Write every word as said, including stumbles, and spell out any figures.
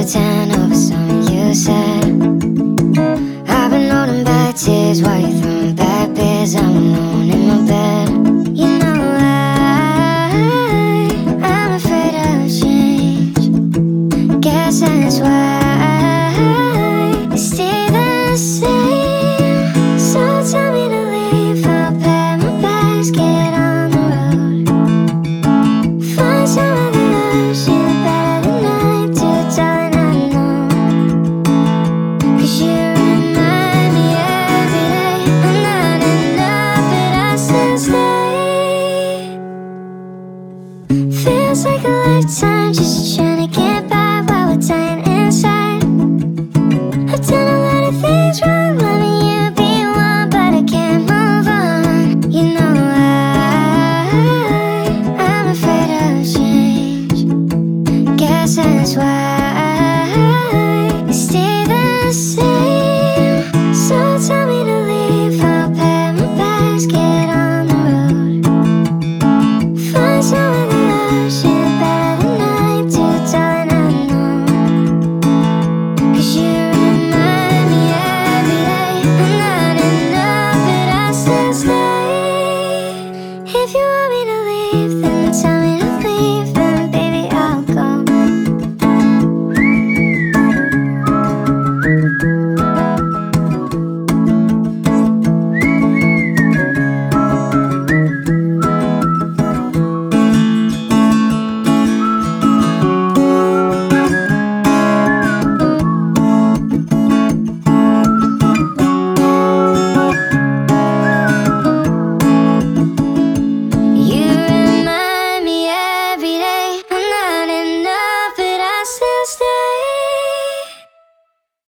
pretend over something you said. I've been holding back tears while you're throwing back beers. I'm alone in my bed. You know I, I'm afraid of change. Guess that's why